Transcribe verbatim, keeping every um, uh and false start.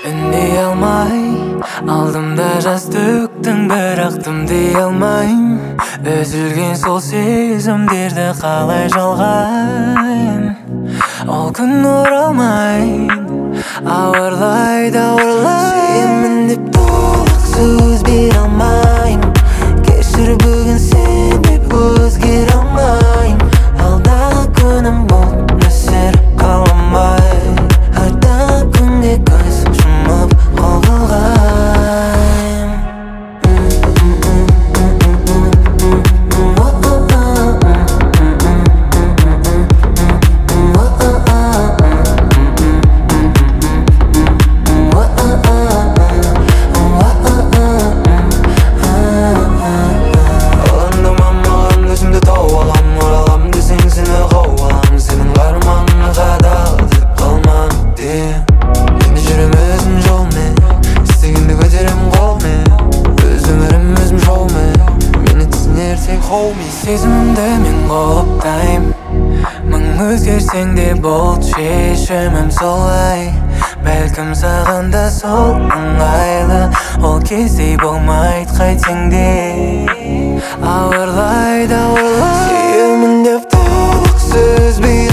Үндей алмай алдымда жас төктің, бірақ дей алмайым. Үзілген сол сезімдерді қалай жалғайым. Ол күн оралмайды, ауырлайды, ауырлайды. Сүйемін деп толық сөз бере алмайым. Кешір бүгін сен деп өзгере алмайым. Алдағы күнім бұл нөсер қаламай. Арда күнге көз жұмып қол бұлғайым. Сезімімді мен қолыптайым, мың өзгерсең де бұл шешімім солай. Бәлкім саған да сол ыңғайлы, ол кезде болмайды қайтсең де. Ауырлайды, ауырлайды. Сүйемін деп толық сөз бер